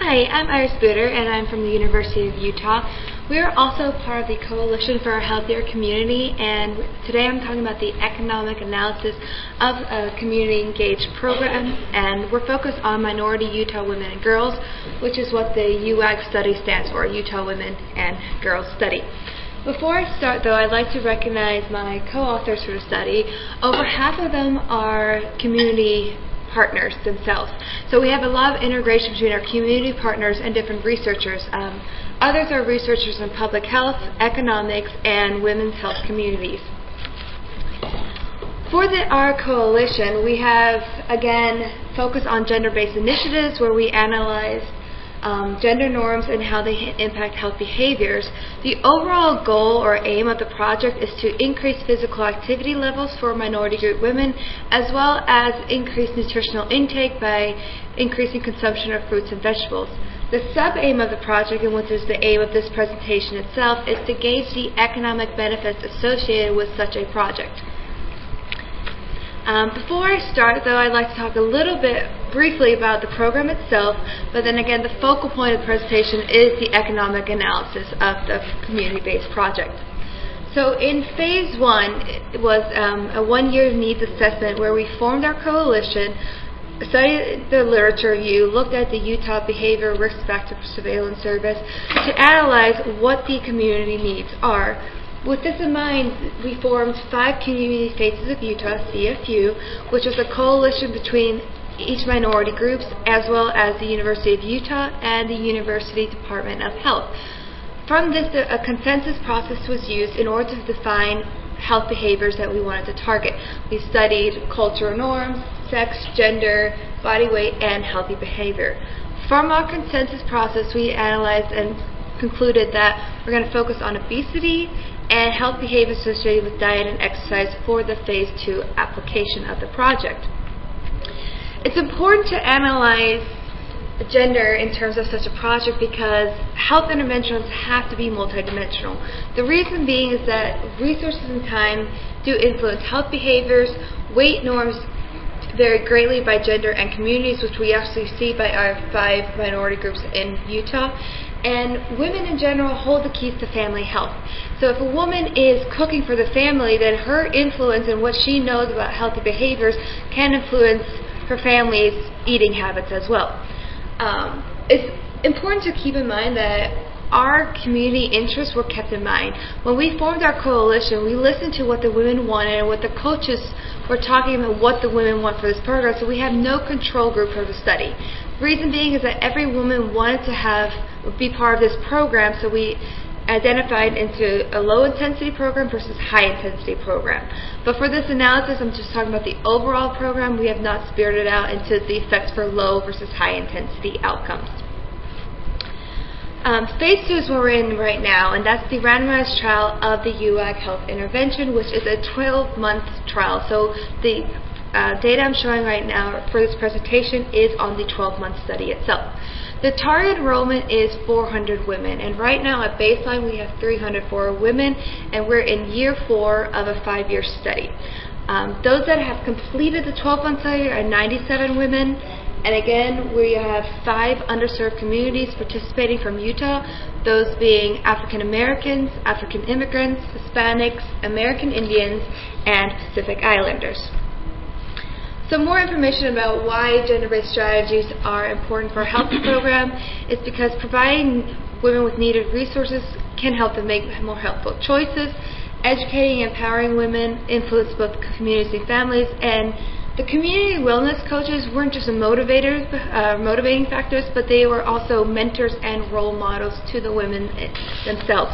Hi, I'm Iris Booter, and I'm from the University of Utah. We are also part of the Coalition for a Healthier Community, and today I'm talking about the economic analysis of a community engaged program, and we're focused on minority Utah women and girls, which is what the UAG study stands for, Utah Women and Girls Study. Before I start, though, I'd like to recognize my co-authors for the study. Over half of them are community partners themselves. So we have a lot of integration between our community partners and different researchers. Others are researchers in public health, economics, and women's health communities. For our coalition, we have, again, focused on gender-based initiatives where we analyze gender norms and how they impact health behaviors. The overall goal or aim of the project is to increase physical activity levels for minority group women, as well as increase nutritional intake by increasing consumption of fruits and vegetables. The sub-aim of the project, and which is the aim of this presentation itself, is to gauge the economic benefits associated with such a project. Before I start, though, I'd like to talk a little bit briefly about the program itself, but then again, the focal point of the presentation is the economic analysis of the community-based project. So in phase one, it was a one-year needs assessment where we formed our coalition, studied the literature review, looked at the Utah Behavioral Risk Factor Surveillance Service to analyze what the community needs are. With this in mind, we formed 5 Community Faces of Utah, CFU, which was a coalition between each minority groups, as well as the University of Utah and the University Department of Health. From this, a consensus process was used in order to define health behaviors that we wanted to target. We studied cultural norms, sex, gender, body weight, and healthy behavior. From our consensus process, we analyzed and concluded that we're going to focus on obesity and health behavior associated with diet and exercise for the phase 2 application of the project. It's important to analyze gender in terms of such a project because health interventions have to be multidimensional. The reason being is that resources and time do influence health behaviors. Weight norms vary greatly by gender and communities, which we actually see by our 5 minority groups in Utah. And women in general hold the keys to family health. So if a woman is cooking for the family, then her influence and what she knows about healthy behaviors can influence her family's eating habits as well. It's important to keep in mind that our community interests were kept in mind. When we formed our coalition, we listened to what the women wanted and what the coaches were talking about what the women want for this program, so we have no control group for the study. The reason being is that every woman wanted to be part of this program, so we identified into a low-intensity program versus high-intensity program. But for this analysis, I'm just talking about the overall program. We have not spirited out into the effects for low versus high-intensity outcomes. Phase 2 is what we're in right now, and that's the randomized trial of the UAG Health Intervention, which is a 12-month trial. So the data I'm showing right now for this presentation is on the 12-month study itself. The target enrollment is 400 women, and right now at baseline we have 304 women, and we're in year 4 of a 5-year study. Those that have completed the 12-month study are 97 women, and again we have 5 underserved communities participating from Utah, those being African Americans, African immigrants, Hispanics, American Indians, and Pacific Islanders. Some more information about why gender-based strategies are important for a health program is because providing women with needed resources can help them make more helpful choices. Educating and empowering women influence both communities and families, and the community wellness coaches weren't just motivating factors, but they were also mentors and role models to the women themselves.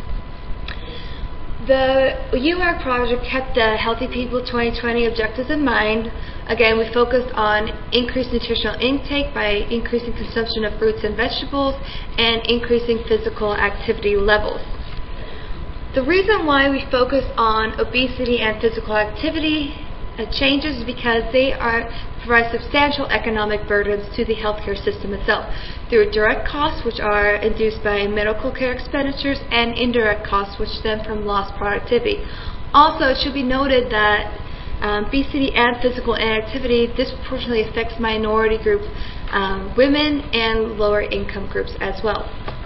The UAG project kept the Healthy People 2020 objectives in mind. Again, we focused on increased nutritional intake by increasing consumption of fruits and vegetables and increasing physical activity levels. The reason why we focus on obesity and physical activity changes because they provide substantial economic burdens to the healthcare system itself through direct costs, which are induced by medical care expenditures, and indirect costs, which stem from lost productivity. Also, it should be noted that obesity and physical inactivity disproportionately affects minority group women and lower income groups as well.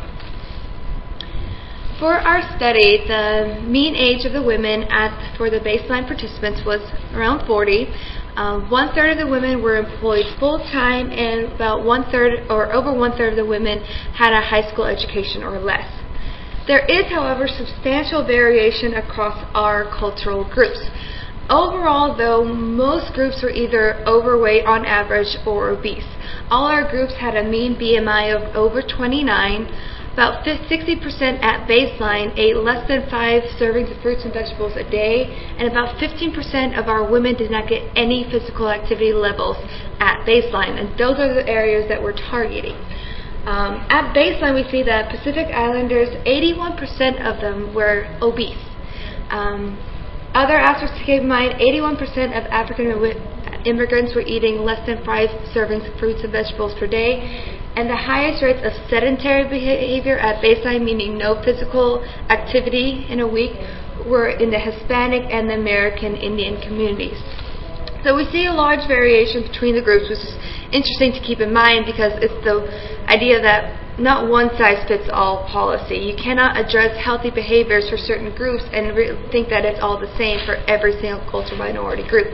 For our study, the mean age of the women for the baseline participants was around 40. One-third of the women were employed full-time, and about one-third or over one-third of the women had a high school education or less. There is, however, substantial variation across our cultural groups. Overall, though, most groups were either overweight on average or obese. All our groups had a mean BMI of over 29. About 60% at baseline ate less than 5 servings of fruits and vegetables a day, and about 15% of our women did not get any physical activity levels at baseline, and those are the areas that we're targeting. At baseline, we see that Pacific Islanders, 81% of them were obese. Other aspects to keep in mind, 81% of African immigrants were eating less than 5 servings of fruits and vegetables per day, and the highest rates of sedentary behavior at baseline, meaning no physical activity in a week, were in the Hispanic and the American Indian communities. So we see a large variation between the groups, which is interesting to keep in mind because it's the idea that not one size fits all policy. You cannot address healthy behaviors for certain groups and think that it's all the same for every single cultural minority group.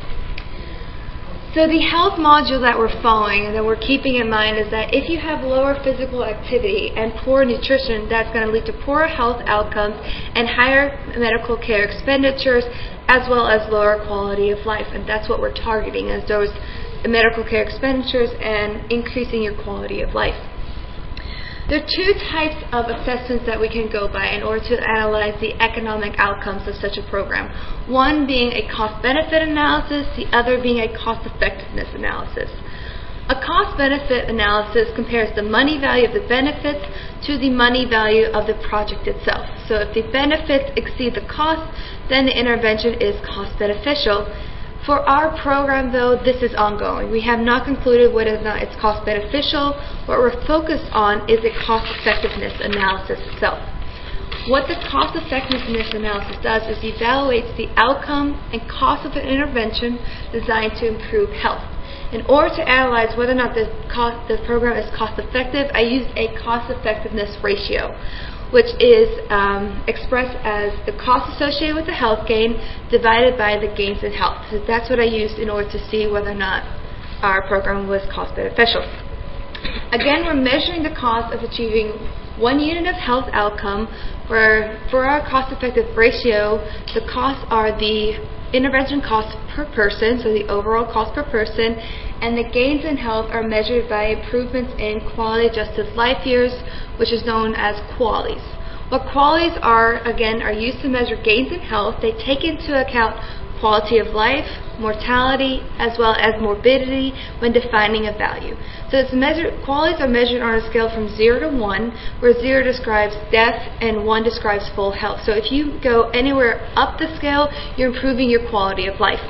So the health module that we're following and that we're keeping in mind is that if you have lower physical activity and poor nutrition, that's going to lead to poorer health outcomes and higher medical care expenditures, as well as lower quality of life. And that's what we're targeting, as those medical care expenditures and increasing your quality of life. There are two types of assessments that we can go by in order to analyze the economic outcomes of such a program. One being a cost-benefit analysis, the other being a cost-effectiveness analysis. A cost-benefit analysis compares the money value of the benefits to the money value of the project itself. So if the benefits exceed the cost, then the intervention is cost-beneficial. For our program, though, this is ongoing. We have not concluded whether or not it's cost-beneficial. What we're focused on is a cost-effectiveness analysis itself. What the cost-effectiveness analysis does is evaluates the outcome and cost of an intervention designed to improve health. In order to analyze whether or not the program is cost-effective, I used a cost-effectiveness ratio, which is expressed as the cost associated with the health gain divided by the gains in health. So that's what I used in order to see whether or not our program was cost beneficial. Again, we're measuring the cost of achieving 1 unit of health outcome, where for our cost-effective ratio, the costs are the intervention cost per person, so the overall cost per person, and the gains in health are measured by improvements in quality-adjusted life years, which is known as QALYs. What QALYs are, again, are used to measure gains in health. They take into account quality of life, mortality, as well as morbidity when defining a value. So QALYs are measured on a scale from 0 to 1, where 0 describes death and 1 describes full health. So if you go anywhere up the scale, you're improving your quality of life.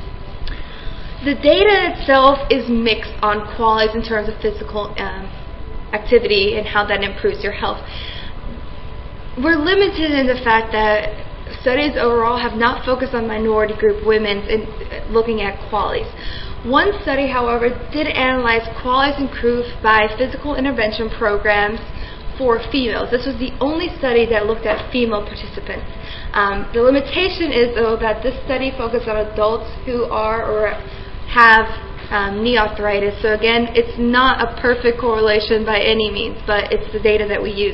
The data itself is mixed on QALYs in terms of physical activity and how that improves your health. We're limited in the fact that studies overall have not focused on minority group women in looking at QALYs. One study, however, did analyze QALYs improved by physical intervention programs for females. This was the only study that looked at female participants. The limitation is, though, that this study focused on adults who are or have knee arthritis. So again, it's not a perfect correlation by any means, but it's the data that we use.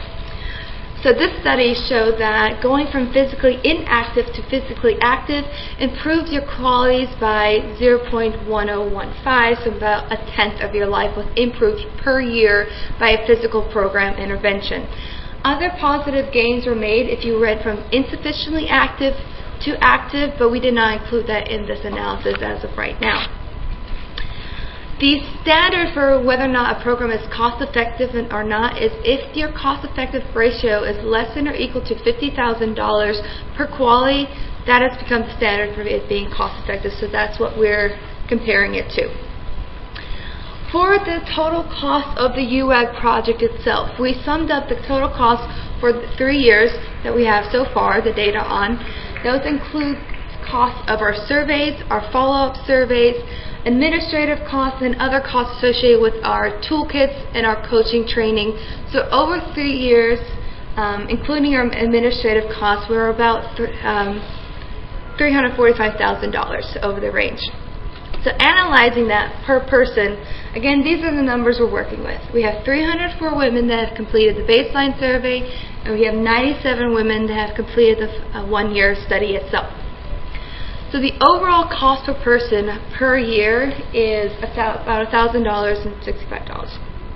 So this study showed that going from physically inactive to physically active improves your QALYs by 0.1015, so about 1/10 of your life was improved per year by a physical program intervention. Other positive gains were made if you went from insufficiently active to active, but we did not include that in this analysis as of right now. The standard for whether or not a program is cost-effective or not is if your cost-effective ratio is less than or equal to $50,000 per QALY, that has become standard for it being cost-effective, so that's what we're comparing it to. For the total cost of the UWAG project itself, we summed up the total cost for the 3 years that we have so far, the data on. Those include costs of our surveys, our follow-up surveys, administrative costs, and other costs associated with our toolkits and our coaching training. So over 3 years, including our administrative costs, we're about $345,000 over the range. So analyzing that per person, again, these are the numbers we're working with. We have 304 women that have completed the baseline survey, and we have 97 women that have completed the 1-year study itself. So the overall cost per person per year is about $1,000.65.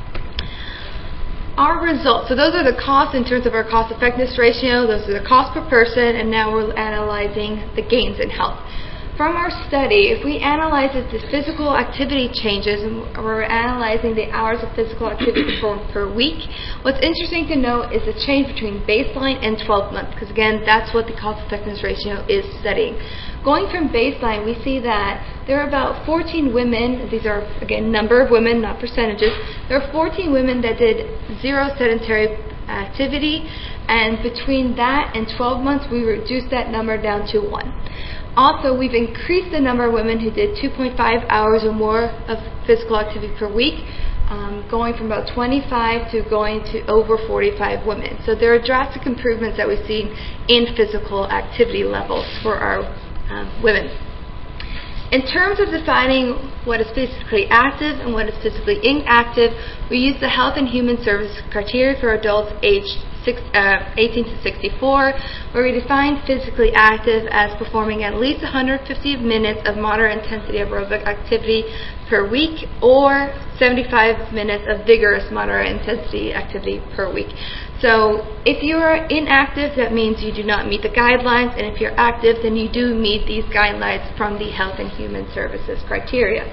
Our results, so those are the costs in terms of our cost effectiveness ratio, those are the cost per person, and now we're analyzing the gains in health. From our study, if we analyze the physical activity changes, and we're analyzing the hours of physical activity performed per week, what's interesting to note is the change between baseline and 12 months, because again, that's what the cost effectiveness ratio is studying. Going from baseline, we see that there are about 14 women, these are again number of women, not percentages, there are 14 women that did 0 sedentary activity, and between that and 12 months, we reduced that number down to 1. Also, we've increased the number of women who did 2.5 hours or more of physical activity per week, going from about 25 to going to over 45 women. So there are drastic improvements that we've seen in physical activity levels for our women. In terms of defining what is physically active and what is physically inactive, we use the Health and Human Services criteria for adults aged 18 to 64, where we define physically active as performing at least 150 minutes of moderate intensity aerobic activity per week or 75 minutes of vigorous moderate intensity activity per week. So if you are inactive, that means you do not meet the guidelines, and if you're active, then you do meet these guidelines from the Health and Human Services criteria.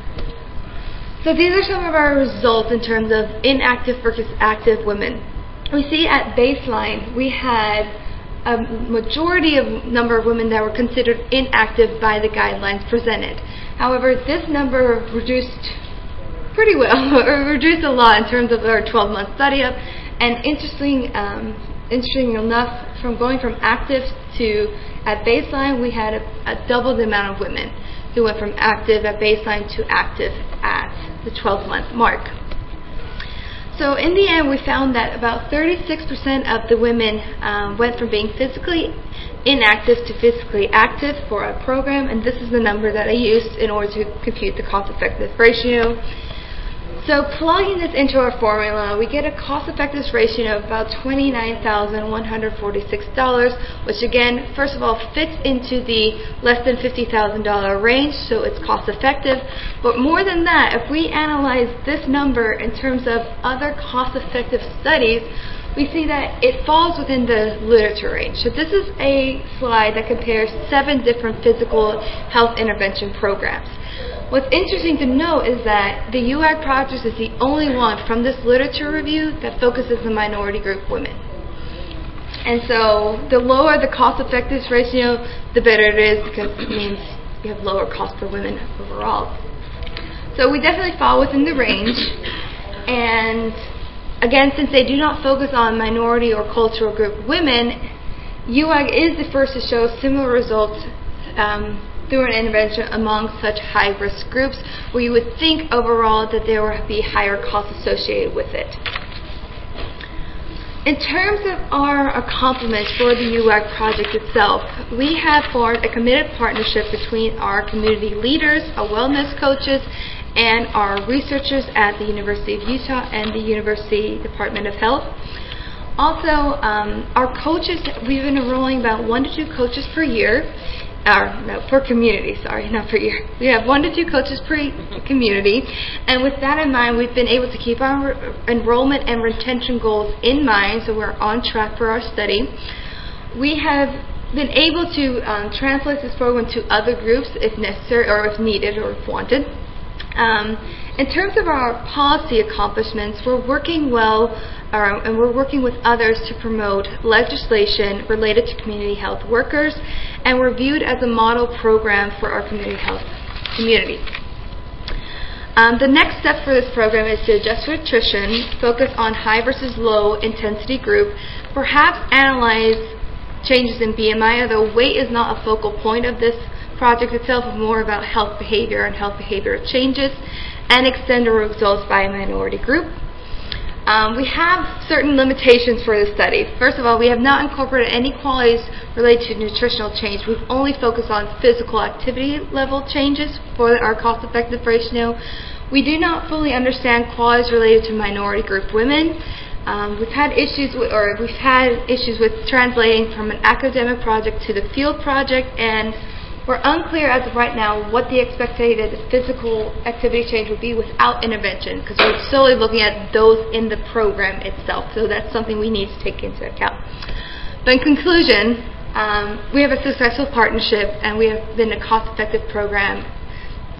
So these are some of our results in terms of inactive versus active women. We see at baseline we had a majority of number of women that were considered inactive by the guidelines presented. However, this number reduced pretty well, or reduced a lot in terms of our 12-month study up. And interesting enough, from going from active to at baseline, we had a double the amount of women who went from active at baseline to active at the 12-month mark. So in the end, we found that about 36% of the women went from being physically inactive to physically active for our program, and this is the number that I used in order to compute the cost-effectiveness ratio. So plugging this into our formula, we get a cost-effectiveness ratio of about $29,146, which again, first of all, fits into the less than $50,000 range, so it's cost-effective. But more than that, if we analyze this number in terms of other cost-effective studies, we see that it falls within the literature range. So this is a slide that compares 7 different physical health intervention programs. What's interesting to note is that the UAG project is the only one from this literature review that focuses on minority group women. And so the lower the cost-effectiveness ratio, the better it is, because it means you have lower cost per women overall. So we definitely fall within the range. And again, since they do not focus on minority or cultural group women, UAG is the first to show similar results through an intervention among such high-risk groups, where you would think overall that there would be higher costs associated with it. In terms of our accomplishments for the UAG project itself, we have formed a committed partnership between our community leaders, our wellness coaches, and our researchers at the University of Utah and the University Department of Health. Also, our coaches, we've been enrolling about 1 to 2 coaches per year. Per community, not per year. We have 1 to 2 coaches per community, and with that in mind, we've been able to keep our enrollment and retention goals in mind, so we're on track for our study. We have been able to translate this program to other groups if necessary, or if needed, or if wanted. In terms of our policy accomplishments, we're working well, and we're working with others to promote legislation related to community health workers, and we're viewed as a model program for our community health community. The next step for this program is to adjust for attrition, focus on high versus low intensity group, perhaps analyze changes in BMI, although weight is not a focal point of this project itself, but more about health behavior and health behavioral changes, and extended results by a minority group. We have certain limitations for the study. First of all, we have not incorporated any qualities related to nutritional change. We've only focused on physical activity level changes for our cost-effective ratio. We do not fully understand qualities related to minority group women. We've had issues with translating from an academic project to the field project, and we're unclear as of right now what the expected physical activity change would be without intervention, because we're solely looking at those in the program itself. So that's something we need to take into account. But in conclusion, we have a successful partnership, and we have been a cost-effective program